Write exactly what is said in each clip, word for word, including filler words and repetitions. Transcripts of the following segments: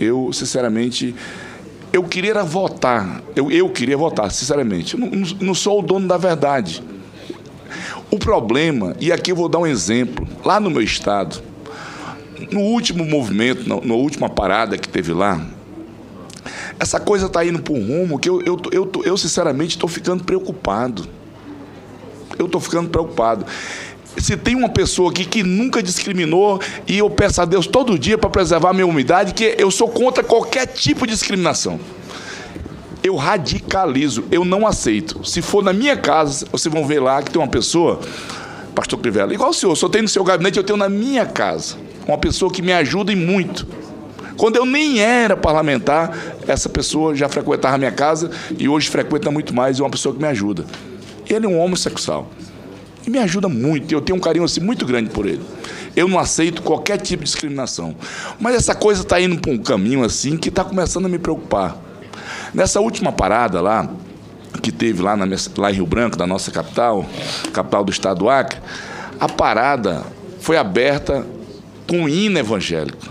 eu, sinceramente, eu queria votar, eu, eu queria votar, sinceramente. Eu não, não sou o dono da verdade. O problema, e aqui eu vou dar um exemplo, lá no meu estado, no último movimento, na, na última parada que teve lá, essa coisa está indo para um rumo que eu, eu, eu, eu sinceramente, estou ficando preocupado. Eu estou ficando preocupado. Se tem uma pessoa aqui que nunca discriminou, e eu peço a Deus todo dia para preservar a minha humildade, que eu sou contra qualquer tipo de discriminação. Eu radicalizo, eu não aceito. Se for na minha casa, vocês vão ver lá que tem uma pessoa, pastor Crivella, igual o senhor, só tem no seu gabinete, eu tenho na minha casa. Uma pessoa que me ajuda e muito. Quando eu nem era parlamentar, essa pessoa já frequentava a minha casa e hoje frequenta muito mais, é uma pessoa que me ajuda. Ele é um homossexual. E me ajuda muito, eu tenho um carinho assim, muito grande por ele. Eu não aceito qualquer tipo de discriminação. Mas essa coisa está indo para um caminho assim que está começando a me preocupar. Nessa última parada lá, que teve lá, na, lá em Rio Branco, da nossa capital, capital do estado do Acre, a parada foi aberta com hino evangélico.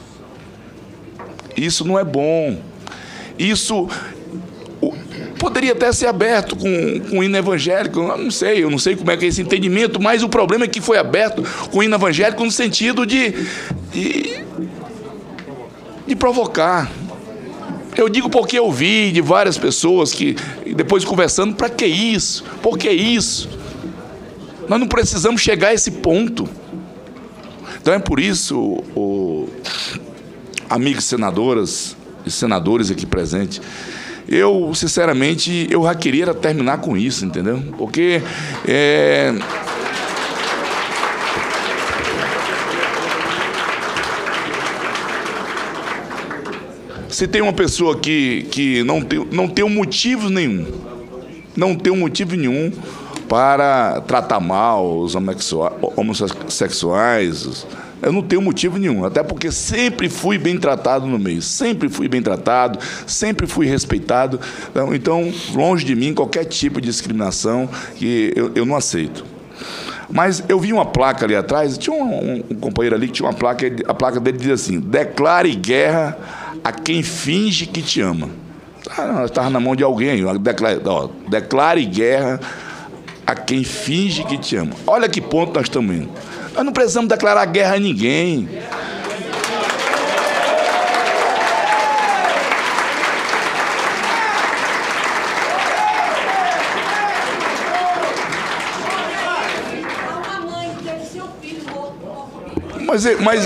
Isso não é bom. Isso poderia até ser aberto com, com hino evangélico, eu não sei, eu não sei como é que é esse entendimento, mas o problema é que foi aberto com hino evangélico no sentido de, de, de provocar. Eu digo porque eu vi de várias pessoas que, depois conversando, para que isso? Por que isso? Nós não precisamos chegar a esse ponto. Então é por isso, o, amigos senadoras e senadores aqui presentes, eu, sinceramente, eu já queria terminar com isso, entendeu? Porque é, se tem uma pessoa que, que não tem, não tem um motivo nenhum, não tem um motivo nenhum para tratar mal os homossexuais, eu não tenho motivo nenhum, até porque sempre fui bem tratado no meio, sempre fui bem tratado, sempre fui respeitado, então, então longe de mim qualquer tipo de discriminação que eu, eu não aceito. Mas eu vi uma placa ali atrás, tinha um, um companheiro ali que tinha uma placa, a placa dele diz assim: declare guerra a quem finge que te ama. Ah, estava na mão de alguém, declare, ó, declare guerra a quem finge que te ama. Olha que ponto nós estamos indo. Nós não precisamos declarar guerra a ninguém. Mas, mas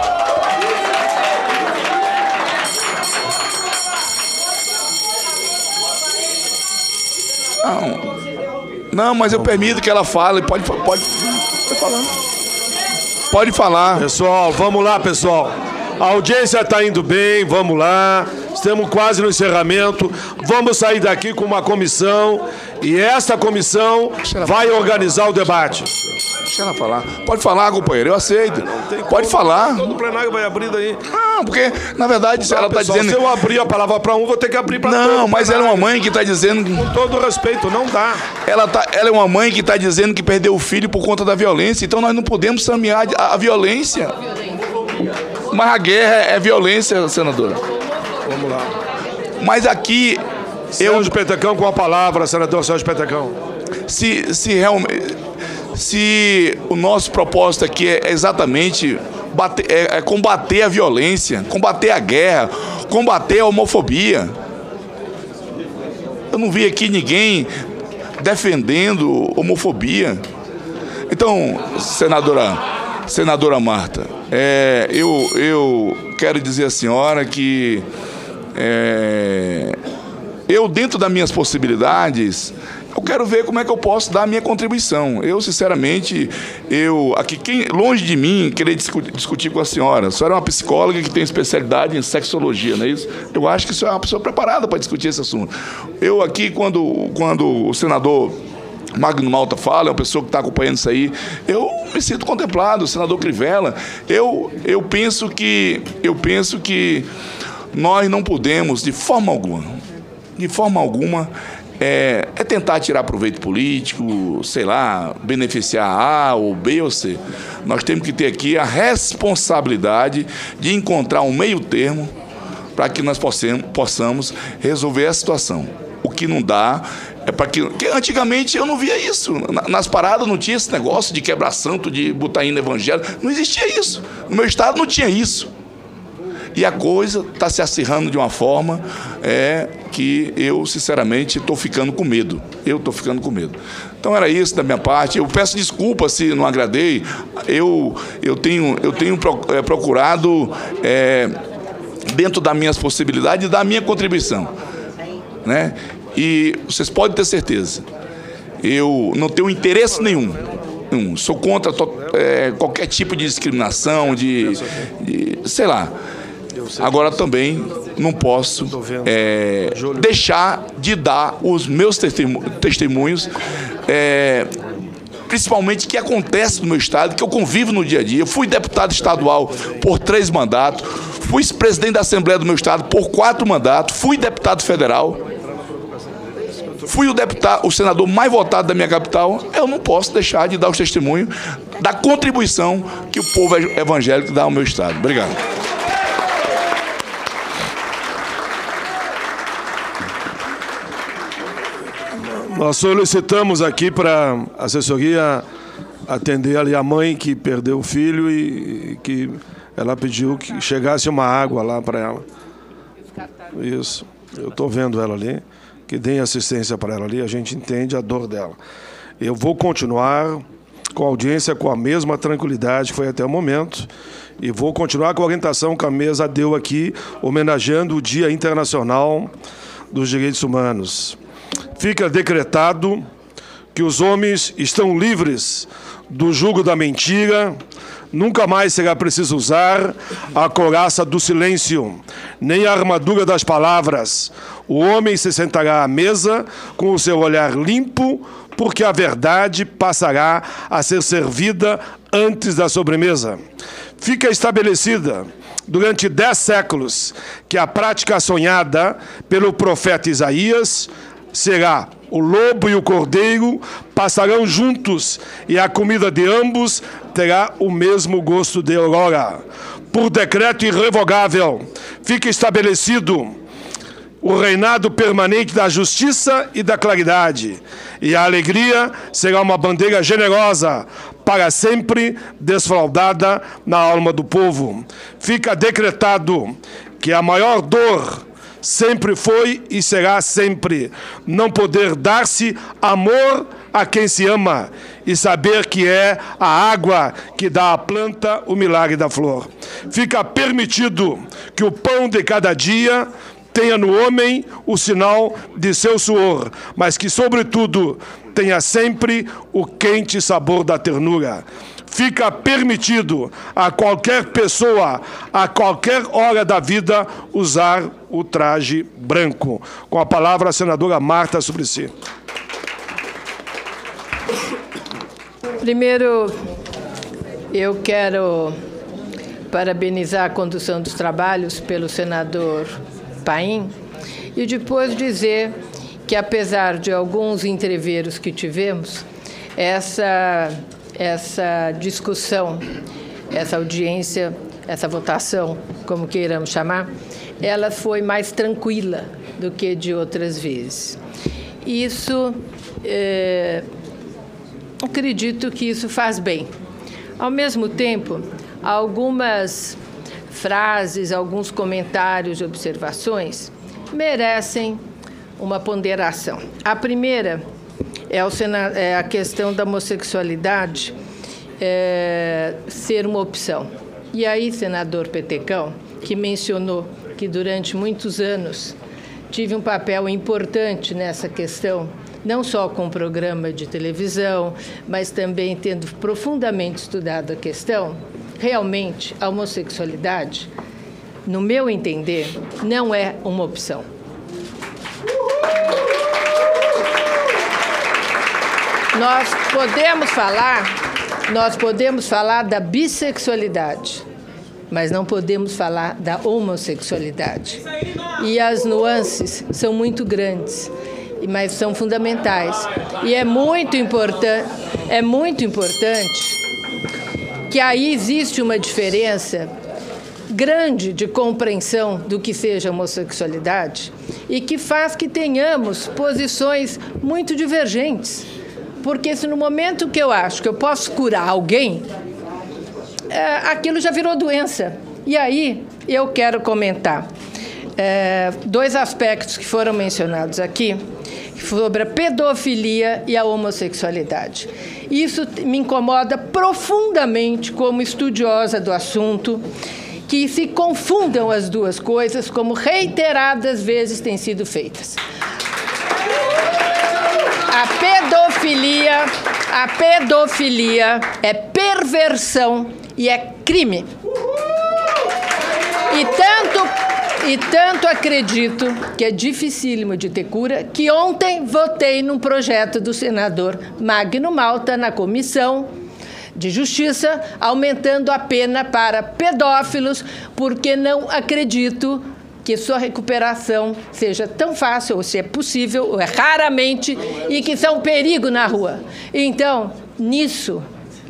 não, não, mas eu permito que ela fale. Pode, pode, pode falar. Pode falar. Pessoal, vamos lá, pessoal. A audiência está indo bem, vamos lá. Estamos quase no encerramento. Vamos sair daqui com uma comissão e essa comissão vai organizar o debate. Deixa ela falar. Pode falar, companheiro, eu aceito. Pode falar. Todo plenário vai abrir daí. Não, porque, na verdade, Não, ela está dizendo... Se eu abrir a palavra para um, vou ter que abrir para todos. Não, mas ela é uma mãe que está dizendo... Com todo respeito, não dá. Ela, tá, ela é uma mãe que está dizendo que perdeu o filho por conta da violência, então nós não podemos samear a, a violência. Mas a guerra é violência, senadora. Vamos lá. Mas aqui... Sérgio eu... Petecão com a palavra, senador Sérgio Petecão. Se, se realmente... Se o nosso propósito aqui é exatamente bater, é, é combater a violência, combater a guerra, combater a homofobia. Eu não vi aqui ninguém defendendo homofobia. Então, senadora, senadora Marta, é, eu, eu quero dizer à senhora que é, eu, dentro das minhas possibilidades, eu quero ver como é que eu posso dar a minha contribuição. Eu, sinceramente, eu aqui, quem, longe de mim, querer discutir, discutir com a senhora. A senhora é uma psicóloga que tem especialidade em sexologia, não é isso? Eu acho que a senhora é uma pessoa preparada para discutir esse assunto. Eu aqui, quando, quando o senador Magno Malta fala, é uma pessoa que está acompanhando isso aí, eu me sinto contemplado, o senador Crivella. Eu, eu, penso que, eu penso que nós não podemos, de forma alguma, de forma alguma, É, é tentar tirar proveito político, sei lá, beneficiar A ou B ou C. Nós temos que ter aqui a responsabilidade de encontrar um meio termo para que nós possamos, possamos resolver a situação. O que não dá é para que... Porque antigamente eu não via isso. Nas paradas não tinha esse negócio de quebrar santo, de botar hino evangélico. Não existia isso. No meu estado não tinha isso. E a coisa está se acirrando de uma forma é, que eu, sinceramente, estou ficando com medo. Eu estou ficando com medo. Então era isso da minha parte. Eu peço desculpa se não agradei. Eu, eu tenho, eu tenho procurado, é, dentro das minhas possibilidades, dar a minha contribuição. Né? E vocês podem ter certeza, eu não tenho interesse nenhum. nenhum. Sou contra é, qualquer tipo de discriminação, de, de sei lá. Agora também não posso é, deixar de dar os meus testemunhos, é, principalmente que acontece no meu estado, que eu convivo no dia a dia. Eu fui deputado estadual por três mandatos, fui presidente da Assembleia do meu estado por quatro mandatos, fui deputado federal, fui o deputado, o senador mais votado da minha capital. Eu não posso deixar de dar os testemunhos da contribuição que o povo evangélico dá ao meu estado. Obrigado. Nós solicitamos aqui para a assessoria atender ali a mãe que perdeu o filho e que ela pediu que chegasse uma água lá para ela. Isso, eu estou vendo ela ali, que deem assistência para ela ali, a gente entende a dor dela. Eu vou continuar com a audiência com a mesma tranquilidade que foi até o momento e vou continuar com a orientação que a mesa deu aqui, homenageando o Dia Internacional dos Direitos Humanos. Fica decretado que os homens estão livres do jugo da mentira, nunca mais será preciso usar a couraça do silêncio, nem a armadura das palavras. O homem se sentará à mesa com o seu olhar limpo, porque a verdade passará a ser servida antes da sobremesa. Fica estabelecida durante dez séculos que a prática sonhada pelo profeta Isaías será: o lobo e o cordeiro passarão juntos, e a comida de ambos terá o mesmo gosto de aurora. Por decreto irrevogável, fica estabelecido o reinado permanente da justiça e da claridade, e a alegria será uma bandeira generosa, para sempre desfraldada na alma do povo. Fica decretado que a maior dor sempre foi e será sempre não poder dar-se amor a quem se ama e saber que é a água que dá à planta o milagre da flor. Fica permitido que o pão de cada dia tenha no homem o sinal de seu suor, mas que, sobretudo, tenha sempre o quente sabor da ternura. Fica permitido a qualquer pessoa, a qualquer hora da vida, usar o traje branco. Com a palavra, a senadora Marta Suplicy. Primeiro, eu quero parabenizar a condução dos trabalhos pelo senador Paim e depois dizer que, apesar de alguns entreveros que tivemos, essa... essa discussão, essa audiência, essa votação, como queiramos chamar, ela foi mais tranquila do que de outras vezes. Isso, é, acredito que isso faz bem. Ao mesmo tempo, algumas frases, alguns comentários e observações merecem uma ponderação. A primeira É, o Sena, é a questão da homossexualidade é, ser uma opção. E aí, senador Petecão, que mencionou que durante muitos anos tive um papel importante nessa questão, não só com o programa de televisão, mas também tendo profundamente estudado a questão, realmente a homossexualidade, no meu entender, não é uma opção. Nós podemos falar, nós podemos falar da bissexualidade, mas não podemos falar da homossexualidade. E as nuances são muito grandes, mas são fundamentais. E é muito importante, é muito importante que aí existe uma diferença grande de compreensão do que seja homossexualidade e que faz que tenhamos posições muito divergentes. Porque se no momento que eu acho que eu posso curar alguém, é, aquilo já virou doença. E aí eu quero comentar é, dois aspectos que foram mencionados aqui, sobre a pedofilia e a homossexualidade. Isso me incomoda profundamente como estudiosa do assunto, que se confundam as duas coisas, como reiteradas vezes têm sido feitas. A pedofilia, a pedofilia é perversão e é crime. E tanto E tanto acredito que é dificílimo de ter cura, que ontem votei num projeto do senador Magno Malta na Comissão de Justiça, aumentando a pena para pedófilos, porque não acredito que sua recuperação seja tão fácil, ou se é possível, ou é raramente, e que são um perigo na rua. Então, nisso,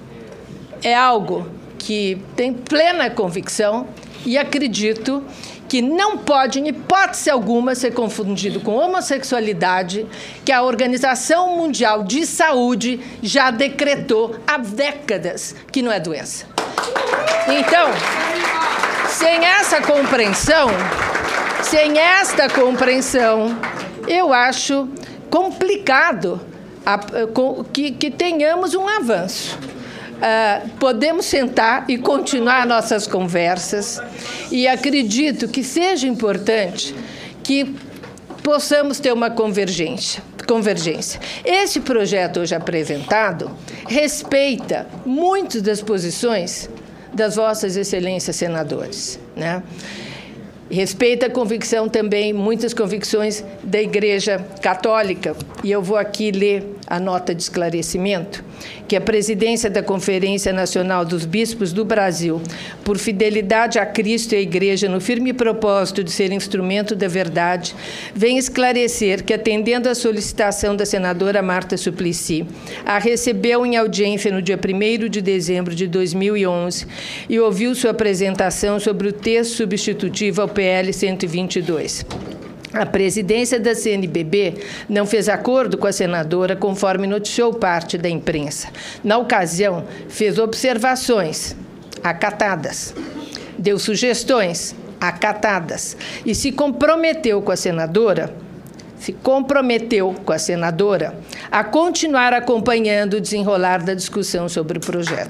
é algo que tem plena convicção e acredito que não pode, em hipótese alguma, ser confundido com homossexualidade, que a Organização Mundial de Saúde já decretou há décadas que não é doença. Então, sem essa compreensão, sem esta compreensão, eu acho complicado a, que, que tenhamos um avanço. Uh, podemos sentar e continuar nossas conversas e acredito que seja importante que possamos ter uma convergência. convergência. Esse projeto hoje apresentado respeita muitas das posições das vossas excelências senadores, né? Respeita a convicção também, muitas convicções da Igreja Católica. E eu vou aqui ler a nota de esclarecimento, que a presidência da Conferência Nacional dos Bispos do Brasil, por fidelidade a Cristo e à Igreja, no firme propósito de ser instrumento da verdade, vem esclarecer que, atendendo à solicitação da senadora Marta Suplicy, a recebeu em audiência no dia primeiro de dezembro de dois mil e onze e ouviu sua apresentação sobre o texto substitutivo ao P L cento e vinte e dois. A presidência da C N B B não fez acordo com a senadora, conforme noticiou parte da imprensa. Na ocasião, fez observações acatadas, deu sugestões acatadas e se comprometeu com a senadora, se comprometeu com a senadora a continuar acompanhando o desenrolar da discussão sobre o projeto.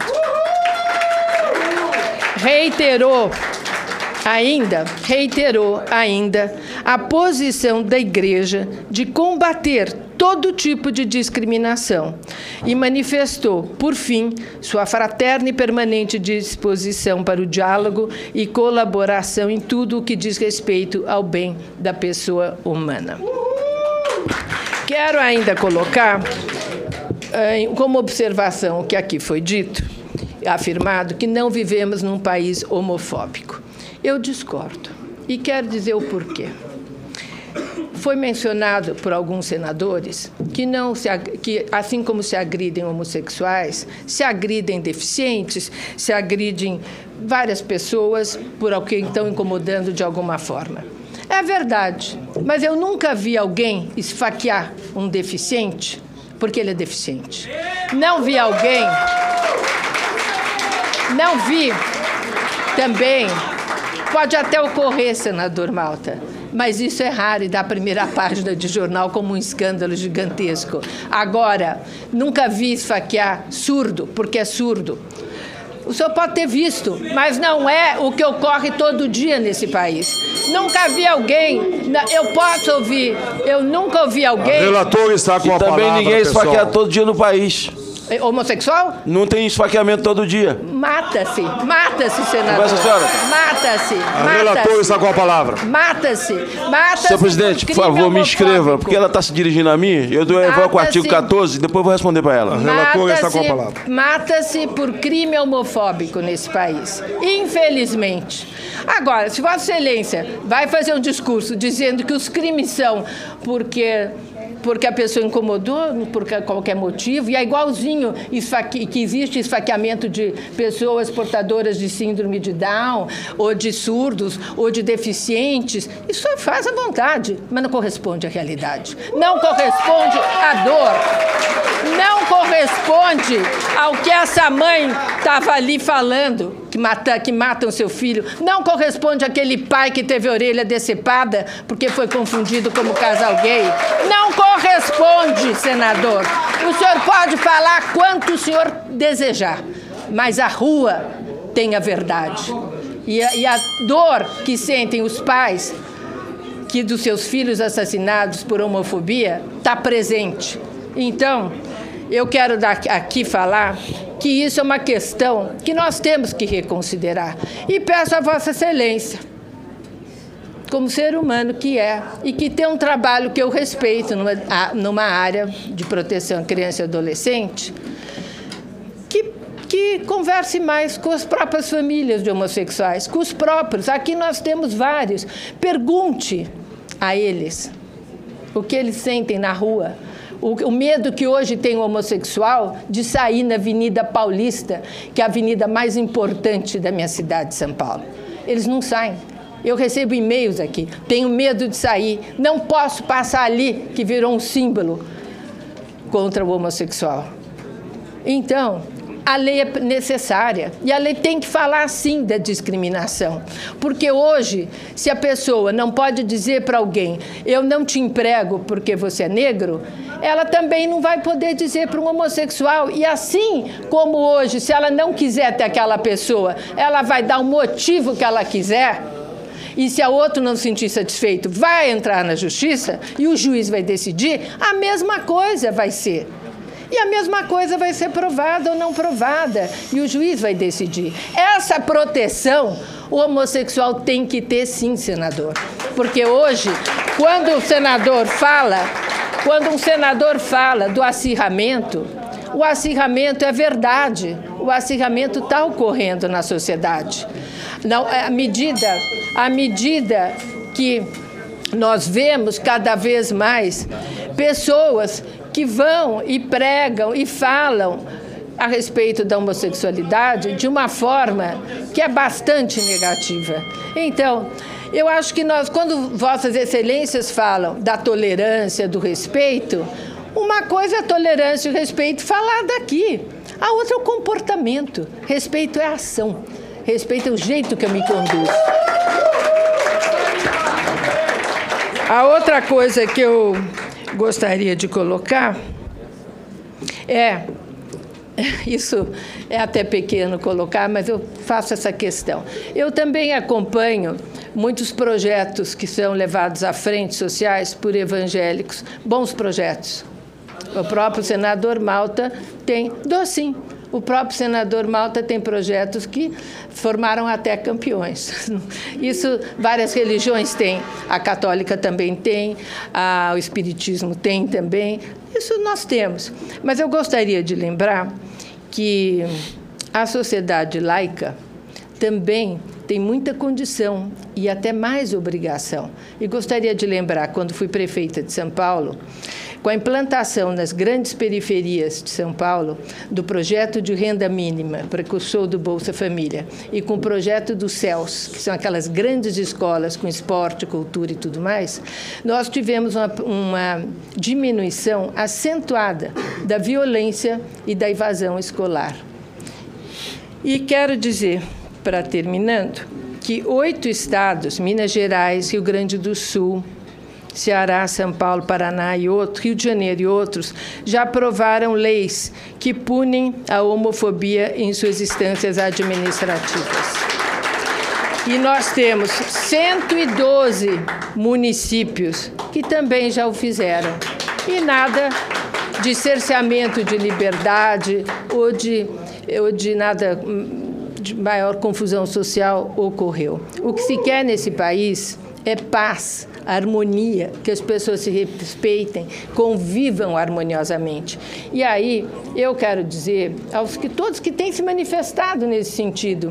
Reiterou Ainda, reiterou ainda a posição da Igreja de combater todo tipo de discriminação e manifestou, por fim, sua fraterna e permanente disposição para o diálogo e colaboração em tudo o que diz respeito ao bem da pessoa humana. Quero ainda colocar, como observação, o que aqui foi dito, afirmado, que não vivemos num país homofóbico. Eu discordo e quero dizer o porquê. Foi mencionado por alguns senadores que, não se, que, assim como se agridem homossexuais, se agridem deficientes, se agridem várias pessoas por alguém estão incomodando de alguma forma. É verdade, mas eu nunca vi alguém esfaquear um deficiente porque ele é deficiente. Não vi alguém... Não vi também... Pode até ocorrer, senador Malta, mas isso é raro e dá a primeira página de jornal como um escândalo gigantesco. Agora, nunca vi esfaquear surdo, porque é surdo. O senhor pode ter visto, mas não é o que ocorre todo dia nesse país. Nunca vi alguém, eu posso ouvir, eu nunca ouvi alguém... O relator está com a palavra, também ninguém esfaqueia todo dia no país. Homossexual? Não tem esfaqueamento todo dia. Mata-se, mata-se, senador. Conversa, senhora. Mata-se, O relator está com a palavra. Mata-se, mata-se. Senhor presidente, por favor, me inscreva, porque ela está se dirigindo a mim. Eu dou com o artigo quatorze, depois vou responder para ela. O relator está com a palavra. Mata-se por crime homofóbico nesse país, infelizmente. Agora, se Vossa Excelência vai fazer um discurso dizendo que os crimes são porque porque a pessoa incomodou por qualquer motivo, e é igualzinho esfaque, que existe esfaqueamento de pessoas portadoras de síndrome de Down, ou de surdos, ou de deficientes. Isso faz à vontade, mas não corresponde à realidade. Não corresponde à dor. Não corresponde ao que essa mãe estava ali falando, que, mata, que matam seu filho. Não corresponde àquele pai que teve a orelha decepada porque foi confundido como casal gay. Não corresponde, senador. O senhor pode falar quanto o senhor desejar, mas a rua tem a verdade. E a, e a dor que sentem os pais que dos seus filhos assassinados por homofobia está presente. Então, eu quero dar aqui falar que isso é uma questão que nós temos que reconsiderar. E peço a Vossa Excelência, como ser humano que é, e que tem um trabalho que eu respeito numa, numa área de proteção à criança e adolescente, que, que converse mais com as próprias famílias de homossexuais, com os próprios. Aqui nós temos vários. Pergunte a eles o que eles sentem na rua. O, o medo que hoje tem o homossexual de sair na Avenida Paulista, que é a avenida mais importante da minha cidade de São Paulo. Eles não saem. Eu recebo e-mails aqui, tenho medo de sair, não posso passar ali, que virou um símbolo contra o homossexual. Então, a lei é necessária, e a lei tem que falar, sim, da discriminação. Porque hoje, se a pessoa não pode dizer para alguém, eu não te emprego porque você é negro, ela também não vai poder dizer para um homossexual. E assim como hoje, se ela não quiser ter aquela pessoa, ela vai dar o motivo que ela quiser, e se a outra não se sentir satisfeito, vai entrar na justiça e o juiz vai decidir, a mesma coisa vai ser. E a mesma coisa vai ser provada ou não provada, e o juiz vai decidir. Essa proteção o homossexual tem que ter, sim, senador. Porque hoje, quando o senador fala, quando um senador fala do acirramento, o acirramento é verdade. O acirramento está ocorrendo na sociedade. Não, à medida, à medida que nós vemos cada vez mais pessoas que vão e pregam e falam a respeito da homossexualidade de uma forma que é bastante negativa. Então, eu acho que nós, quando Vossas Excelências falam da tolerância, do respeito, uma coisa é a tolerância e o respeito falada aqui, a outra é o comportamento. Respeito é a ação, respeito é o jeito que eu me conduzo. A outra coisa que eu gostaria de colocar é, isso é até pequeno colocar, mas eu faço essa questão. Eu também acompanho muitos projetos que são levados à frente sociais por evangélicos, bons projetos. O próprio senador Malta tem, dou sim, o próprio senador Malta tem projetos que formaram até campeões. Isso várias religiões têm, a católica também tem, a, o espiritismo tem também, isso nós temos. Mas eu gostaria de lembrar que a sociedade laica também tem muita condição e até mais obrigação. E gostaria de lembrar, quando fui prefeita de São Paulo, com a implantação nas grandes periferias de São Paulo do projeto de renda mínima, precursor do Bolsa Família, e com o projeto dos C E L S, que são aquelas grandes escolas com esporte, cultura e tudo mais, nós tivemos uma, uma diminuição acentuada da violência e da evasão escolar. E quero dizer, para terminando, que oito estados, Minas Gerais, Rio Grande do Sul, Ceará, São Paulo, Paraná e outros, Rio de Janeiro e outros, já aprovaram leis que punem a homofobia em suas instâncias administrativas. E nós temos cento e doze municípios que também já o fizeram. E nada de cerceamento de liberdade ou de, ou de nada de maior confusão social ocorreu. O que se quer nesse país é paz, harmonia, que as pessoas se respeitem, convivam harmoniosamente. E aí, eu quero dizer aos que todos que têm se manifestado nesse sentido,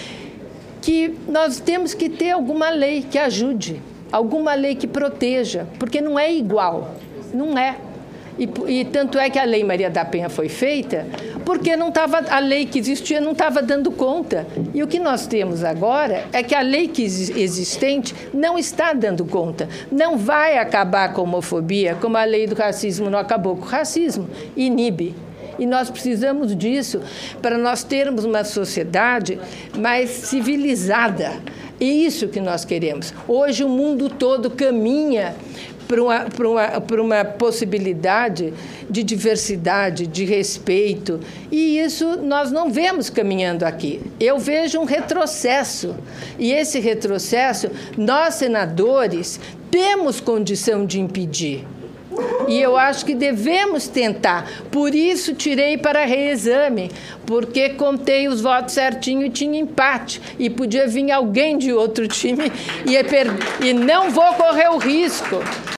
que nós temos que ter alguma lei que ajude, alguma lei que proteja, porque não é igual. Não é. E, e tanto é que a Lei Maria da Penha foi feita porque não tava, a lei que existia não estava dando conta. E o que nós temos agora é que a lei que existente não está dando conta. Não vai acabar com a homofobia como a lei do racismo não acabou com o racismo. Inibe. E nós precisamos disso para nós termos uma sociedade mais civilizada. É isso que nós queremos. Hoje o mundo todo caminha para uma, para uma, para uma possibilidade de diversidade, de respeito. E isso nós não vemos caminhando aqui. Eu vejo um retrocesso. E esse retrocesso, nós, senadores, temos condição de impedir. E eu acho que devemos tentar. Por isso, tirei para reexame, porque contei os votos certinho e tinha empate. E podia vir alguém de outro time e, e não vou correr o risco